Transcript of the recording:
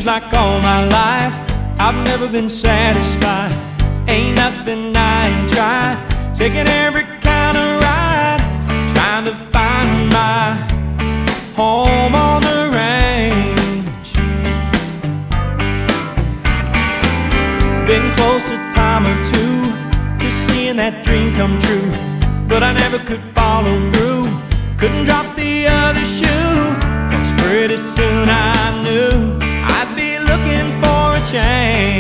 like all my life I've never been satisfied. Ain't nothing I ain't tried. Taking every kind of ride, trying to find my home on the range. Been close a time or two to seeing that dream come true, but I never could follow through. Couldn't drop the other shoe, 'cause pretty soon I knew I'd be looking for a change.